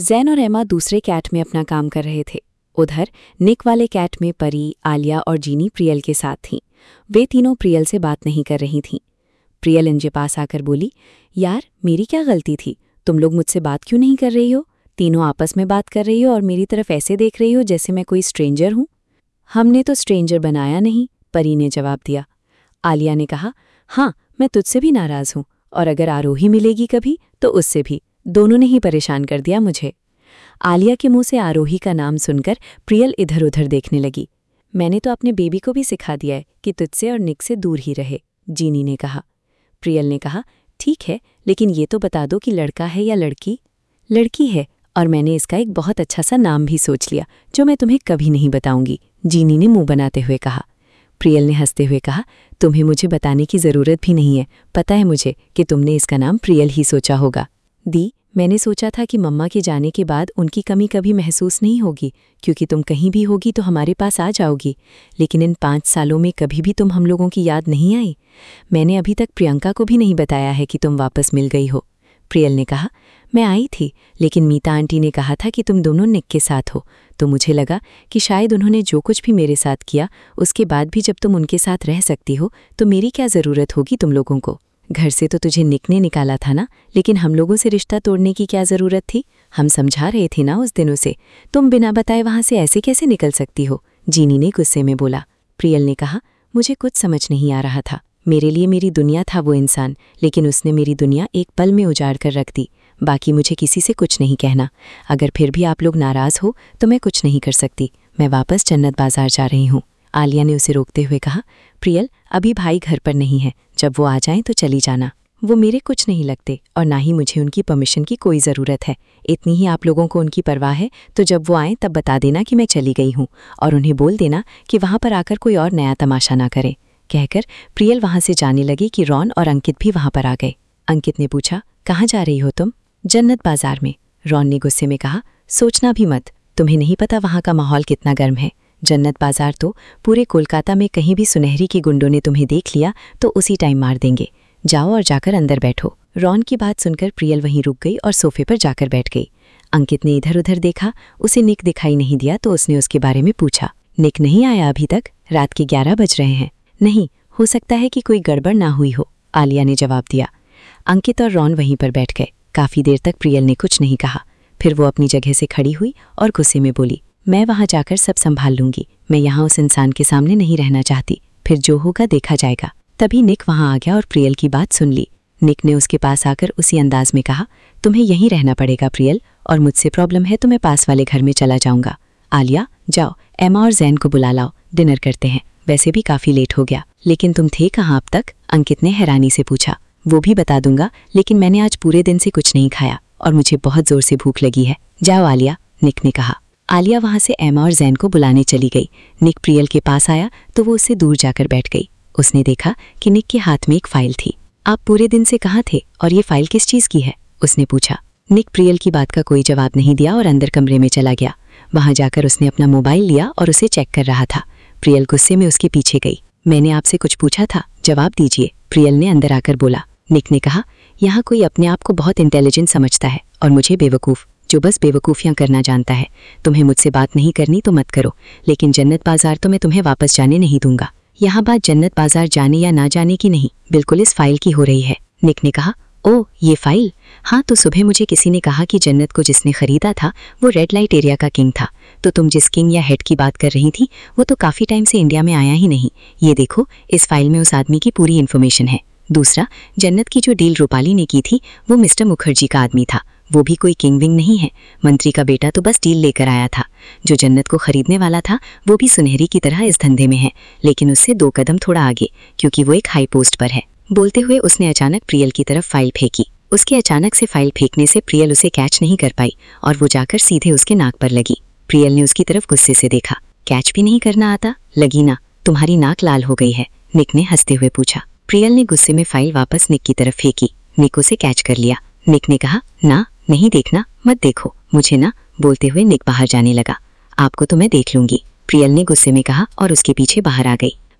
जैन और एमा दूसरे कैट में अपना काम कर रहे थे। उधर निक वाले कैट में परी, आलिया और जीनी प्रियल के साथ थीं। वे तीनों प्रियल से बात नहीं कर रही थीं। प्रियल इनके पास आकर बोली, यार मेरी क्या गलती थी? तुम लोग मुझसे बात क्यों नहीं कर रही हो? तीनों आपस में बात कर रही हो और मेरी तरफ ऐसे देख रही हो जैसे मैं कोई स्ट्रेंजर हूँ। हमने तो स्ट्रेंजर बनाया नहीं, परी ने जवाब दिया। आलिया ने कहा, हाँ मैं तुझसे भी नाराज़ हूँ, और अगर आरोही मिलेगी कभी तो उससे भी। दोनों ने ही परेशान कर दिया मुझे। आलिया के मुंह से आरोही का नाम सुनकर प्रियल इधर उधर देखने लगी। मैंने तो अपने बेबी को भी सिखा दिया है कि तुझसे और निक से दूर ही रहे, जीनी ने कहा। प्रियल ने कहा, ठीक है, लेकिन ये तो बता दो कि लड़का है या लड़की? लड़की है, और मैंने इसका एक बहुत अच्छा सा नाम भी सोच लिया जो मैं तुम्हें कभी नहीं बताऊंगी, जीनी ने मुंह बनाते हुए कहा। प्रियल ने हंसते हुए कहा, तुम्हें मुझे बताने की ज़रूरत भी नहीं है, पता है मुझे कि तुमने इसका नाम प्रियल ही सोचा होगा। दी, मैंने सोचा था कि मम्मा के जाने के बाद उनकी कमी कभी महसूस नहीं होगी, क्योंकि तुम कहीं भी होगी तो हमारे पास आ जाओगी, लेकिन इन 5 सालों में कभी भी तुम हम लोगों की याद नहीं आई। मैंने अभी तक प्रियंका को भी नहीं बताया है कि तुम वापस मिल गई हो। प्रियल ने कहा, मैं आई थी, लेकिन मीता आंटी ने कहा था कि तुम दोनों निक के साथ हो, तो मुझे लगा कि शायद उन्होंने जो कुछ भी मेरे साथ किया उसके बाद भी जब तुम उनके साथ रह सकती हो तो मेरी क्या ज़रूरत होगी तुम लोगों को? घर से तो तुझे निक ने निकाला था ना, लेकिन हम लोगों से रिश्ता तोड़ने की क्या ज़रूरत थी? हम समझा रहे थे ना उस दिनों से, तुम बिना बताए वहाँ से ऐसे कैसे निकल सकती हो? जीनी ने गुस्से में बोला। प्रियल ने कहा, मुझे कुछ समझ नहीं आ रहा था। मेरे लिए मेरी दुनिया था वो इंसान, लेकिन उसने मेरी दुनिया एक पल में उजाड़ कर रख दी। बाकी मुझे किसी से कुछ नहीं कहना। अगर फिर भी आप लोग नाराज़ हो तो मैं कुछ नहीं कर सकती। मैं वापस जन्नत बाजार जा रही हूँ। आलिया ने उसे रोकते हुए कहा, प्रियल, अभी भाई घर पर नहीं है, जब वो आ जाएं तो चली जाना। वो मेरे कुछ नहीं लगते और ना ही मुझे उनकी परमिशन की कोई ज़रूरत है। इतनी ही आप लोगों को उनकी परवाह है तो जब वो आएँ तब बता देना कि मैं चली गई हूँ, और उन्हें बोल देना कि वहाँ पर आकर कोई और नया तमाशा ना करें। कहकर प्रियल वहाँ से जाने लगी कि रॉन और अंकित भी वहाँ पर आ गए। अंकित ने पूछा, कहाँ जा रही हो तुम? जन्नत बाजार में। रॉन ने गुस्से में कहा, सोचना भी मत, तुम्हें नहीं पता वहाँ का माहौल कितना गर्म है। जन्नत बाजार तो पूरे कोलकाता में कहीं भी सुनहरी के गुंडों ने तुम्हें देख लिया तो उसी टाइम मार देंगे। जाओ और जाकर अंदर बैठो। रॉन की बात सुनकर प्रियल वहीं रुक गई और सोफे पर जाकर बैठ गई। अंकित ने इधर उधर देखा, उसे निक दिखाई नहीं दिया तो उसने उसके बारे में पूछा। निक नहीं आया अभी तक? रात के 11 बज रहे हैं। नहीं, हो सकता है कि कोई गड़बड़ ना हुई हो, आलिया ने जवाब दिया। अंकित और रॉन वहीं पर बैठ गए। काफ़ी देर तक प्रियल ने कुछ नहीं कहा। फिर वो अपनी जगह से खड़ी हुई और गुस्से में बोली, मैं वहाँ जाकर सब संभाल लूंगी। मैं यहाँ उस इंसान के सामने नहीं रहना चाहती। फिर जो होगा देखा जाएगा। तभी निक वहाँ आ गया और प्रियल की बात सुन ली। निक ने उसके पास आकर उसी अंदाज में कहा, तुम्हें यहीं रहना पड़ेगा प्रियल, और मुझसे प्रॉब्लम है तो मैं पास वाले घर में चला जाऊँगा। आलिया, जाओ एमा और जैन को बुला लाओ, डिनर करते हैं। वैसे भी काफ़ी लेट हो गया। लेकिन तुम थे कहाँ अब तक? अंकित ने हैरानी से पूछा। वो भी बता दूंगा, लेकिन मैंने आज पूरे दिन से कुछ नहीं खाया और मुझे बहुत ज़ोर से भूख लगी है। जाओ आलिया, निक ने कहा। आलिया वहाँ से एमा और जैन को बुलाने चली गई। निक प्रियल के पास आया तो वो उससे दूर जाकर बैठ गई। उसने देखा कि निक के हाथ में एक फ़ाइल थी। आप पूरे दिन से कहाँ थे और ये फ़ाइल किस चीज़ की है? उसने पूछा। निक प्रियल की बात का कोई जवाब नहीं दिया और अंदर कमरे में चला गया। वहाँ जाकर उसने अपना मोबाइल लिया और उसे चेक कर रहा था। प्रियल गुस्से में उसके पीछे गई। मैंने आपसे कुछ पूछा था, जवाब दीजिए, प्रियल ने अंदर आकर बोला। निक ने कहा, यहाँ कोई अपने आप को बहुत इंटेलिजेंट समझता है और मुझे बेवकूफ़, जो बस बेवकूफ़ियाँ करना जानता है। तुम्हें मुझसे बात नहीं करनी तो मत करो, लेकिन जन्नत बाजार तो मैं तुम्हें वापस जाने नहीं दूंगा। यहाँ बात जन्नत बाजार जाने या ना जाने की नहीं, बिल्कुल इस फाइल की हो रही है। निक ने कहा, ओह ये फाइल? हाँ, तो सुबह मुझे किसी ने कहा कि जन्नत को जिसने खरीदा था वो रेड लाइट एरिया का किंग था। तो तुम जिस किंग या हेड की बात कर रही थी वो तो काफ़ी टाइम से इंडिया में आया ही नहीं। ये देखो, इस फाइल में उस आदमी की पूरी इन्फॉर्मेशन है। दूसरा, जन्नत की जो डील रूपाली ने की थी वो मिस्टर मुखर्जी का आदमी था। वो भी कोई किंग विंग नहीं है, मंत्री का बेटा तो बस डील लेकर आया था। जो जन्नत को खरीदने वाला था वो भी सुनहरी की तरह इस धंधे में है, लेकिन उससे 2 कदम थोड़ा आगे, क्योंकि वो एक हाई पोस्ट पर है। बोलते हुए उसने अचानक प्रियल की तरफ फाइल फेंकी। उसके अचानक से फाइल फेंकने से प्रियल उसे कैच नहीं कर पाई और वो जाकर सीधे उसके नाक पर लगी। प्रियल ने उसकी तरफ गुस्से से देखा। कैच भी नहीं करना आता? लगी ना, तुम्हारी नाक लाल हो गई है, निक ने हंसते हुए पूछा। प्रियल ने गुस्से में फाइल वापस निक की तरफ फेंकी। निक उसे कैच कर लिया। निक ने कहा, ना, नहीं देखना, मत देखो मुझे ना। बोलते हुए निक बाहर जाने लगा। आपको तो मैं देख लूंगी, प्रियल ने गुस्से में कहा और उसके पीछे बाहर आ गई।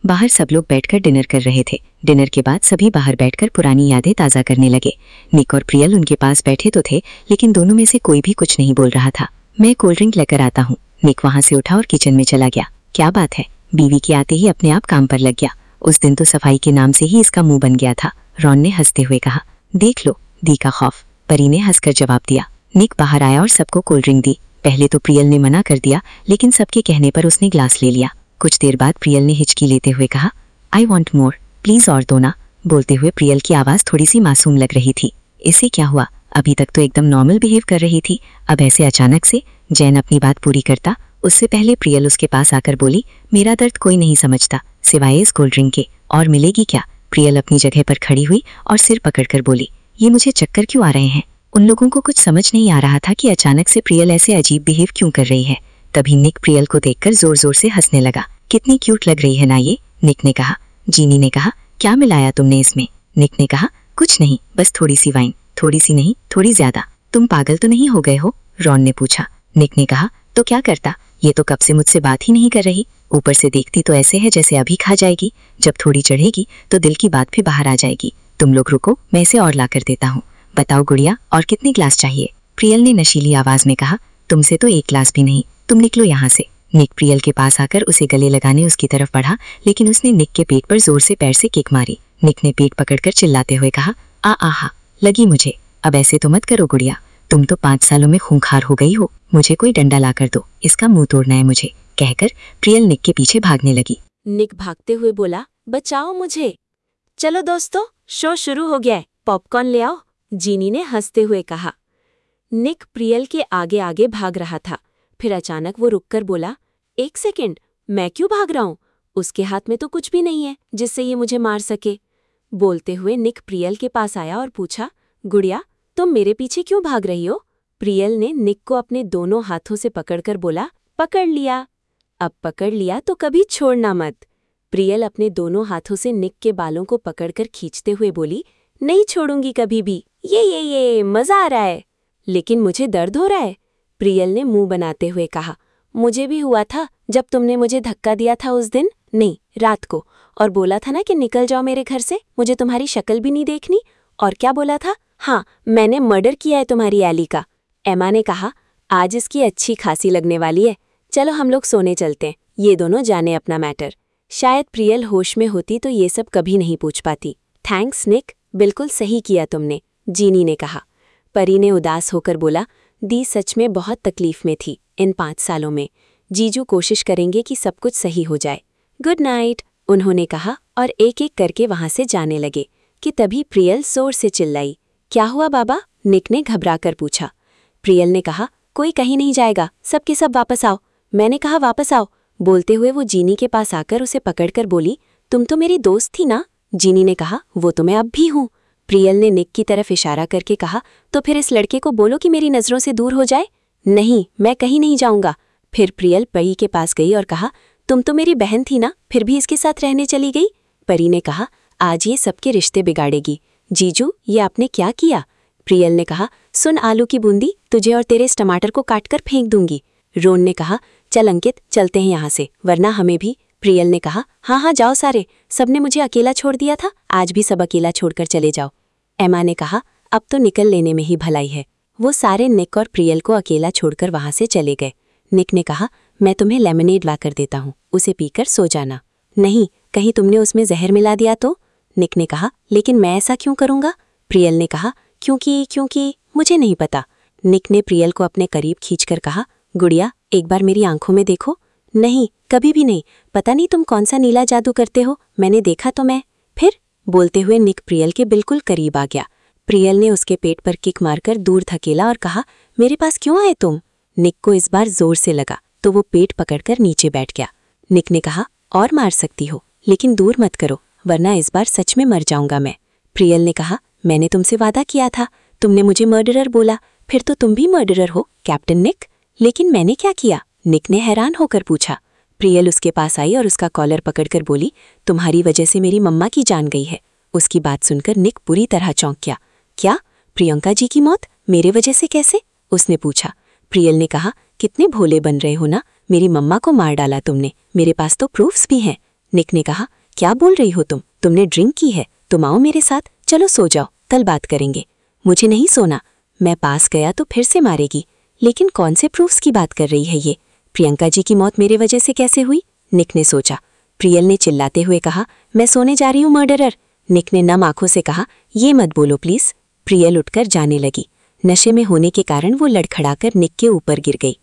बाहर सब लोग बैठकर डिनर कर रहे थे। डिनर के बाद सभी बाहर बैठकर पुरानी यादें ताज़ा करने लगे। निक और प्रियल उनके पास बैठे तो थे, लेकिन दोनों में से कोई भी कुछ नहीं बोल रहा था। मैं कोल्ड ड्रिंक लेकर आता हूँ। निक वहाँ से उठा और किचन में चला गया। क्या बात है, बीवी के आते ही अपने आप काम पर लग गया। उस दिन तो सफाई के नाम से ही इसका मुंह बन गया था। रॉन ने हंसते हुए कहा, देख लो दी का खौफ। परी ने हंसकर जवाब दिया। निक बाहर आया और सबको कोल्ड ड्रिंक दी। पहले तो प्रियल ने मना कर दिया, लेकिन सबके कहने पर उसने ग्लास ले लिया। कुछ देर बाद प्रियल ने हिचकी लेते हुए कहा, आई वॉन्ट मोर, प्लीज और दो ना। बोलते हुए प्रियल की आवाज़ थोड़ी सी मासूम लग रही थी। इससे क्या हुआ, अभी तक तो एकदम नॉर्मल बिहेव कर रही थी, अब ऐसे अचानक से। जैन अपनी बात पूरी करता उससे पहले प्रियल उसके पास आकर बोली, मेरा दर्द कोई नहीं समझता सिवाय इस कोल्ड ड्रिंक के, और मिलेगी क्या। प्रियल अपनी जगह पर खड़ी हुई और सिर पकड़कर बोली, ये मुझे चक्कर क्यों आ रहे हैं। उन लोगों को कुछ समझ नहीं आ रहा था कि अचानक से प्रियल ऐसे अजीब बिहेव क्यों कर रही है। तभी निक प्रियल को देखकर जोर जोर से हंसने लगा। कितनी क्यूट लग रही है ना ये, निक ने कहा। जीनी ने कहा, क्या मिलाया तुमने इसमें। निक ने कहा, कुछ नहीं, बस थोड़ी सी वाइन। थोड़ी सी नहीं, थोड़ी ज्यादा। तुम पागल तो नहीं हो गए हो, रॉन ने पूछा। निक ने कहा, तो क्या करता, ये तो कब से मुझसे बात ही नहीं कर रही। ऊपर से देखती तो ऐसे है जैसे अभी खा जाएगी, जब थोड़ी चढ़ेगी तो दिल की बात भी बाहर आ जाएगी। तुम लोग रुको, मैं इसे और ला कर देता हूँ। बताओ गुड़िया, और कितनी ग्लास चाहिए। प्रियल ने नशीली आवाज में कहा, तुमसे तो एक ग्लास भी नहीं, तुम निकलो यहाँ से। निक प्रियल के पास आकर उसे गले लगाने उसकी तरफ बढ़ा, लेकिन उसने निक के पेट पर जोर से पैर से किक मारी। निक ने पेट पकड़कर चिल्लाते हुए कहा, आहा, लगी मुझे। अब ऐसे तो मत करो गुड़िया, तुम तो 5 सालों में खूंखार हो गई हो। मुझे कोई डंडा ला कर दो, इसका मुंह तोड़ना है मुझे, कहकर प्रियल निक के पीछे भागने लगी। निक भागते हुए बोला, बचाओ मुझे। चलो दोस्तों, शो शुरू हो गया है, पॉपकॉर्न ले आओ, जीनी ने हंसते हुए कहा। निक प्रियल के आगे आगे भाग रहा था। फिर अचानक वो रुककर बोला, एक सेकंड, मैं क्यों भाग रहा हूँ। उसके हाथ में तो कुछ भी नहीं है जिससे ये मुझे मार सके। बोलते हुए निक प्रियल के पास आया और पूछा, गुड़िया तुम मेरे पीछे क्यों भाग रही हो। प्रियल ने निक को अपने दोनों हाथों से पकड़कर बोला, पकड़ लिया। अब पकड़ लिया तो कभी छोड़ना मत। प्रियल अपने दोनों हाथों से निक के बालों को पकड़कर खींचते हुए बोली, नहीं छोड़ूंगी कभी भी। ये मजा आ रहा है, लेकिन मुझे दर्द हो रहा है। प्रियल ने मुंह बनाते हुए कहा, मुझे भी हुआ था जब तुमने मुझे धक्का दिया था उस दिन, नहीं रात को, और बोला था ना कि निकल जाओ मेरे घर से, मुझे तुम्हारी शक्ल भी नहीं देखनी। और क्या बोला था, हाँ मैंने मर्डर किया है तुम्हारी एली का। एमा ने कहा, आज इसकी अच्छी खासी लगने वाली है, चलो हम लोग सोने चलते हैं, ये दोनों जाने अपना मैटर। शायद प्रियल होश में होती तो ये सब कभी नहीं पूछ पाती। थैंक्स निक, बिल्कुल सही किया तुमने, जीनी ने कहा। परी ने उदास होकर बोला, दी सच में बहुत तकलीफ में थी इन 5 सालों में। जीजू कोशिश करेंगे कि सब कुछ सही हो जाए। गुड नाइट, उन्होंने कहा और एक एक करके वहां से जाने लगे कि तभी प्रियल जोर से चिल्लाई, क्या हुआ बाबा, निक ने घबराकर पूछा। प्रियल ने कहा, कोई कहीं नहीं जाएगा, सबके सब वापस आओ। मैंने कहा वापस आओ। बोलते हुए वो जीनी के पास आकर उसे पकड़कर बोली, तुम तो मेरी दोस्त थी ना। जीनी ने कहा, वो तो मैं अब भी हूँ। प्रियल ने निक की तरफ इशारा करके कहा, तो फिर इस लड़के को बोलो कि मेरी नज़रों से दूर हो जाए। नहीं, मैं कहीं नहीं जाऊंगा। फिर प्रियल परी के पास गई और कहा, तुम तो मेरी बहन थी ना, फिर भी इसके साथ रहने चली गई। परी ने कहा, आज ये सबके रिश्ते बिगाड़ेगी। जीजू, ये आपने क्या किया। प्रियल ने कहा, सुन आलू की बूंदी, तुझे और तेरे इस टमाटर को काटकर फेंक दूंगी। रोन ने कहा, चल अंकित चलते हैं यहाँ से, वरना हमें भी। प्रियल ने कहा, हाँ जाओ सारे, सबने मुझे अकेला छोड़ दिया था, आज भी सब अकेला छोड़कर चले जाओ। एमा ने कहा, अब तो निकल लेने में ही भलाई है। वो सारे निक और प्रियल को अकेला छोड़कर वहां से चले गए। निक ने कहा, मैं तुम्हें लेमनेड ला कर देता हूँ, उसे पीकर सो जाना। नहीं, कहीं तुमने उसमें जहर मिला दिया तो। निक ने कहा, लेकिन मैं ऐसा क्यों करूँगा। प्रियल ने कहा, क्योंकि मुझे नहीं पता। निक ने प्रियल को अपने करीब खींचकर कहा, गुड़िया एक बार मेरी आंखों में देखो। नहीं, कभी भी नहीं, पता नहीं तुम कौन सा नीला जादू करते हो, मैंने देखा तो मैं। फिर बोलते हुए निक प्रियल के बिल्कुल करीब आ गया। प्रियल ने उसके पेट पर किक मारकर दूर धकेला और कहा, मेरे पास क्यों आए तुम। निक को इस बार जोर से लगा तो वो पेट पकड़कर नीचे बैठ गया। निक ने कहा, और मार सकती हो, लेकिन दूर मत करो, वरना इस बार सच में मर जाऊंगा मैं। प्रियल ने कहा, मैंने तुमसे वादा किया था, तुमने मुझे मर्डरर बोला, फिर तो तुम भी मर्डरर हो कैप्टन निक। लेकिन मैंने क्या किया, निक ने हैरान होकर पूछा। प्रियल उसके पास आई और उसका कॉलर पकड़कर बोली, तुम्हारी वजह से मेरी मम्मा की जान गई है। उसकी बात सुनकर निक पूरी तरह चौंक गया। क्या, प्रियंका जी की मौत मेरे वजह से कैसे, उसने पूछा। प्रियल ने कहा, कितने भोले बन रहे हो ना, मेरी मम्मा को मार डाला तुमने, मेरे पास तो प्रूफ्स भी हैं। निक ने कहा, क्या बोल रही हो तुमने ड्रिंक की है? तुम आओ मेरे साथ, चलो सो जाओ, कल बात करेंगे। मुझे नहीं सोना, मैं पास गया तो फिर से मारेगी। लेकिन कौन से प्रूफ्स की बात कर रही है ये? प्रियंका जी की मौत मेरे वजह से कैसे हुई? निक ने सोचा। प्रियल ने चिल्लाते हुए कहा, मैं सोने जा रही हूँ मर्डरर। निक ने नम आंखों से कहा, ये मत बोलो प्लीज। प्रियल उठकर जाने लगी। नशे में होने के कारण वो लड़खड़ाकर निक के ऊपर गिर गई।